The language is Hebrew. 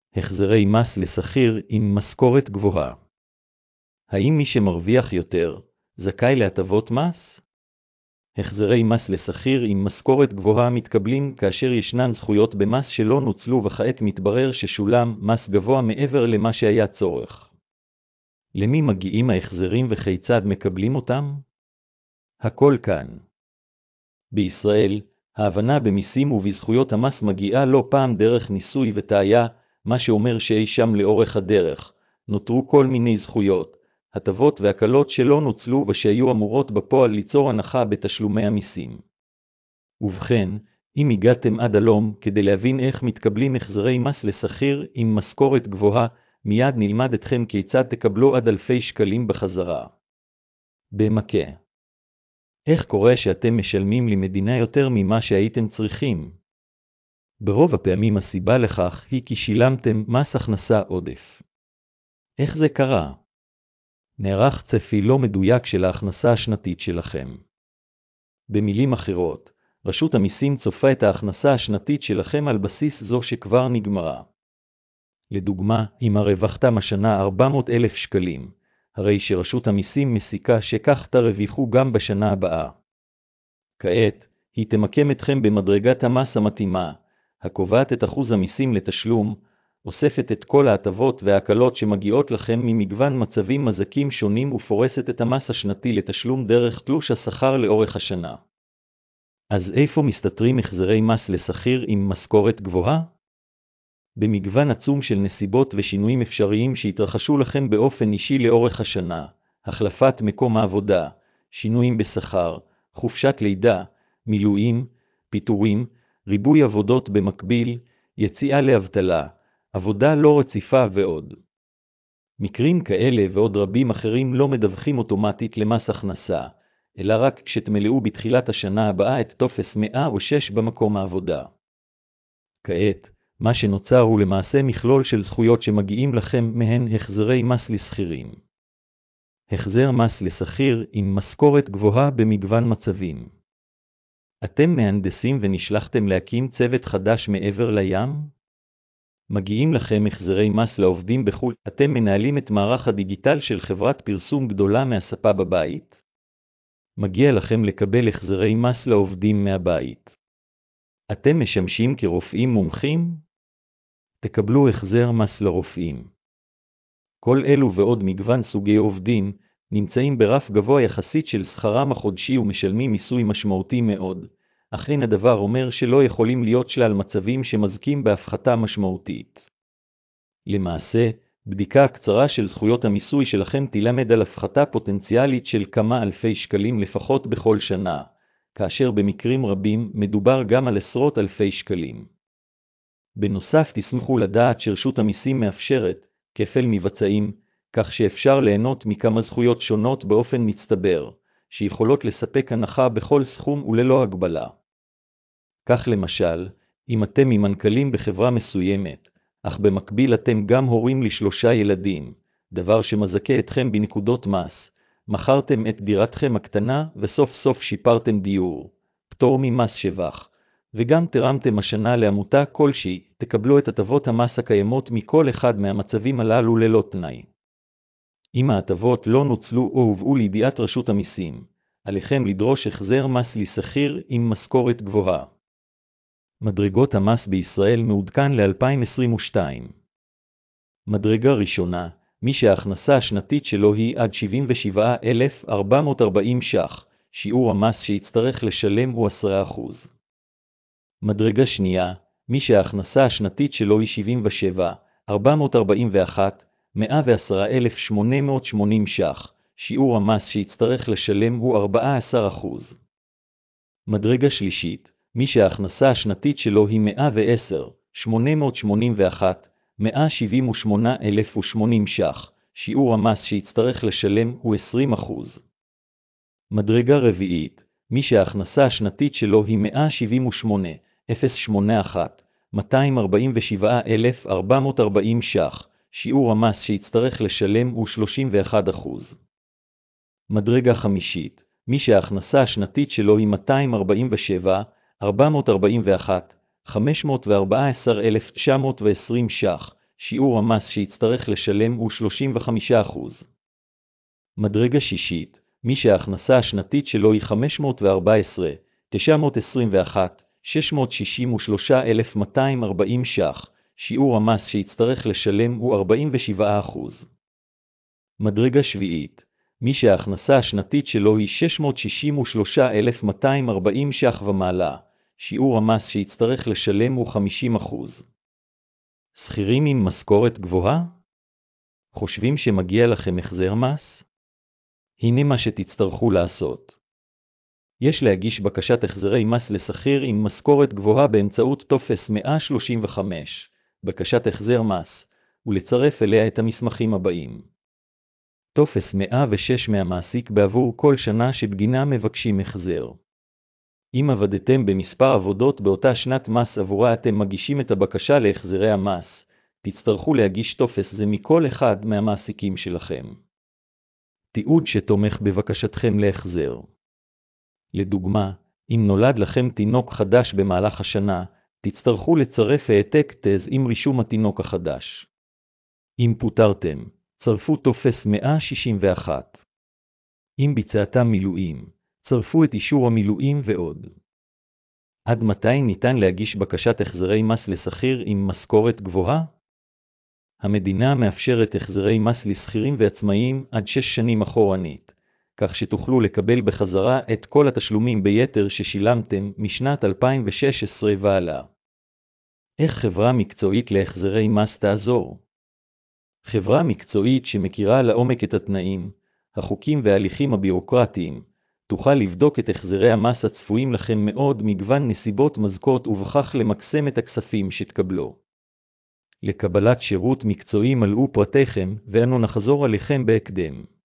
החזרי מס לשכיר עם משכורת גבוהה. האם מי שמרוויח יותר זכאי להטבות מס? החזרי מס לשכיר עם משכורת גבוהה מתקבלים כאשר ישנן זכויות במס שלא נוצלו וכעת מתברר ששולם מס גבוה מעבר למה שהיה צורך. למי מגיעים ההחזרים וכיצד מקבלים אותם? הכל כאן. בישראל, ההבנה במיסים ובזכויות המס מגיעה לא פעם דרך ניסוי וטעיה, מה שאומר שאי שם לאורך הדרך נותרו כל מיני זכויות, הטבות והקלות שלא נוצלו ושהיו אמורות בפועל ליצור הנחה בתשלומי המיסים. ובכן, אם הגעתם עד הלום כדי להבין איך מתקבלים החזרי מס לשכיר עם משכורת גבוהה, מיד נלמד אתכם כיצד תקבלו עד אלפי שקלים בחזרה. במכה. איך קורה שאתם משלמים למדינה יותר ממה שהייתם צריכים? ברוב הפעמים הסיבה לכך היא כי שילמתם מס הכנסה עודף. איך זה קרה? נערך צפי לא מדויק של ההכנסה השנתית שלכם. במילים אחרות, רשות המיסים צופה את ההכנסה השנתית שלכם על בסיס זו שכבר נגמרה. לדוגמה, אם הרווחתם השנה 400,000 שקלים, הרי שרשות המיסים מסיקה שכך תרוויחו גם בשנה הבאה. כעת, היא תמקם אתכם במדרגת המס המתאימה, הקובעת את אחוז המיסים לתשלום, אוספת את כל ההטבות וההקלות שמגיעות לכם ממגוון מצבים מזכים שונים ופורסת את המס השנתי לתשלום דרך תלוש השכר לאורך השנה. אז איפה מסתתרים החזרי מס לשכיר עם משכורת גבוהה? במגוון עצום של נסיבות ושינויים אפשריים שהתרחשו לכם באופן אישי לאורך השנה, החלפת מקום העבודה, שינויים בשכר, חופשת לידה, מילואים, פיטורים, ריבוי עבודות במקביל, יציאה לאבטלה, עבודה לא רציפה ועוד. מקרים כאלה ועוד רבים אחרים לא מדווחים אוטומטית למס הכנסה, אלא רק כשתמלאו בתחילת השנה הבאה את טופס 106 במקום העבודה. כעת, מה שנוצר הוא למעשה מכלול של זכויות שמגיעים לכם מהן החזרי מס לשכירים. החזר מס לשכיר עם משכורת גבוהה במגוון מצבים. אתם מהנדסים ונשלחתם להקים צוות חדש מעבר לים? מגיעים לכם החזרי מס לעובדים בחו"ל, אתם מנהלים את מערך הדיגיטל של חברת פרסום גדולה מהספה בבית? מגיע לכם לקבל החזרי מס לעובדים מהבית. אתם משמשים כרופאים מומחים? תקבלו החזר מס לרופאים. כל אלו ועוד מגוון סוגי עובדים נמצאים ברף גבוה יחסית של שכרם החודשי ומשלמים מיסוי משמעותי מאוד, אך אין הדבר אומר שלא יכולים להיות שלל מצבים שמזכים בהפחתה משמעותית. למעשה, בדיקה קצרה של זכויות המיסוי שלכם תלמד על הפחתה פוטנציאלית של כמה אלפי שקלים לפחות בכל שנה, כאשר במקרים רבים מדובר גם על עשרות אלפי שקלים. בנוסף תשמחו לדעת שרשות המיסים מאפשרת כפל מבצעים, כך שאפשר ליהנות מכמה זכויות שונות באופן מצטבר, שיכולות לספק הנחה בכל סכום וללא הגבלה. כך למשל, אם אתם ממנכ"לים בחברה מסוימת, אך במקביל אתם גם הורים ל3 ילדים, דבר שמזכה אתכם בנקודות מס, מכרתם את דירתכם הקטנה וסוף סוף שיפרתם דיור, פטור ממס שבח, וגם תרמתם השנה לעמותה כלשהי, תקבלו את הטבות המס הקיימות מכל אחד מהמצבים הללו ללא תנאי. אם ההטבות לא נוצלו או הובאו לידיעת רשות המיסים, עליכם לדרוש החזר מס לשכיר עם משכורת גבוהה. מדרגות המס בישראל מעודכן ל-2022. מדרגה ראשונה, מי שההכנסה השנתית שלו היא עד 77,440 ש"ח, שיעור המס שיצטרך לשלם הוא 10%. מדרגה שנייה, מי שההכנסה השנתית שלו היא 77,441, 110,880 ש"ח, שיעור המס שיצטרך לשלם הוא 14%. מדרגה שלישית, מי שההכנסה השנתית שלו היא 110,881, 178,080 ש"ח, שיעור המס שיצטרך לשלם הוא 20%. מדרגה רביעית, מי שההכנסה השנתית שלו היא 178,081, 247,440 ש"ח, שיעור המס שיצטרך לשלם הוא 31%. מדרגה חמישית, מי שההכנסה השנתית שלו היא 247,441, 514,920 ש"ח, שיעור המס שיצטרך לשלם הוא 35%. מדרגה שישית, מי שההכנסה השנתית שלו היא 514,921,663,240 ש"ח, שיעור המס שיצטרך לשלם הוא 47%. מדרגה שביעית, מי שההכנסה השנתית שלו היא 663,240 ש"ח ומעלה, שיעור המס שיצטרך לשלם הוא 50%. שכירים עם משכורת גבוהה? חושבים שמגיע לכם החזר מס? הנה מה שתצטרכו לעשות. יש להגיש בקשת החזרי מס לשכיר עם משכורת גבוהה באמצעות טופס 135, בקשת החזר מס, ולצרף אליה את המסמכים הבאים. טופס 106 מהמעסיק בעבור כל שנה שבגינה מבקשים החזר. אם עבדתם במספר עבודות באותה שנת מס עבורה אתם מגישים את הבקשה להחזרי המס, תצטרכו להגיש טופס זה מכל אחד מהמעסיקים שלכם. תיעוד שתומך בבקשתכם להחזר. לדוגמה, אם נולד לכם תינוק חדש במהלך השנה, תצטרכו לצרף העתק תז עם רישום התינוק החדש. אם פוטרתם, צרפו טופס 161. אם ביצעתם מילואים, צרפו את אישור המילואים ועוד. עד מתי ניתן להגיש בקשת החזרי מס לשכיר עם משכורת גבוהה? המדינה מאפשרת החזרי מס לשכירים ועצמאיים עד 6 שנים אחורנית, כך שתוכלו לקבל בחזרה את כל התשלומים ביתר ששילמתם משנת 2016 והלאה. איך חברה מקצועית להחזרי מס תעזור? חברה מקצועית שמכירה לעומק את התנאים, החוקים וההליכים הבירוקרטיים, תוכל לבדוק את החזרי המס הצפויים לכם מאוד מגוון נסיבות מזכות ובכך למקסם את הכספים שתקבלו. לקבלת שירות מקצועי מלאו פרטיכם ואנו נחזור עליכם בהקדם.